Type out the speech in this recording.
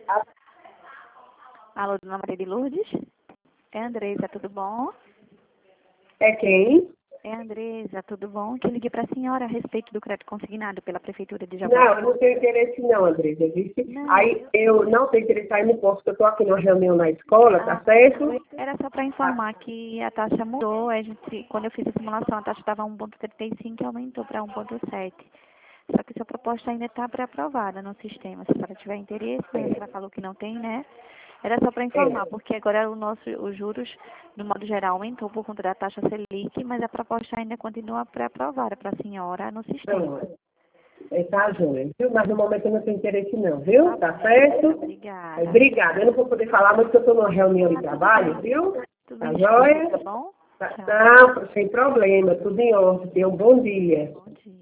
Alô, dona Maria de Lourdes? É a Andresa, tudo bom? É quem? É a Andresa, tudo bom? Que eu liguei para a senhora a respeito do crédito consignado pela Prefeitura de Não, Jaboatão. eu não tenho interesse não, Andresa, disse. Não. Aí eu não tenho interesse, aí não posso, porque eu estou aqui numa reunião na escola, tá certo? Era só para informar que a taxa mudou. Quando eu fiz a simulação, a taxa estava 1,35 e aumentou para 1,7. Só que sua proposta ainda está pré-aprovada no sistema. Se a senhora tiver interesse, mas a senhora falou que não tem, né? Era só para informar, porque agora os juros, no modo geral, aumentou por conta da taxa Selic, mas a proposta ainda continua pré-aprovada para a senhora no sistema. Tá, Júlia, viu? Mas no momento eu não tenho interesse não, viu? Tá certo? Obrigada. Obrigada. Eu não vou poder falar muito, porque eu estou numa reunião de trabalho, viu? Tudo Tá bem, joia? tá bom? Tchau. Não, sem problema, tudo em ordem. Tenha um bom dia. Bom dia.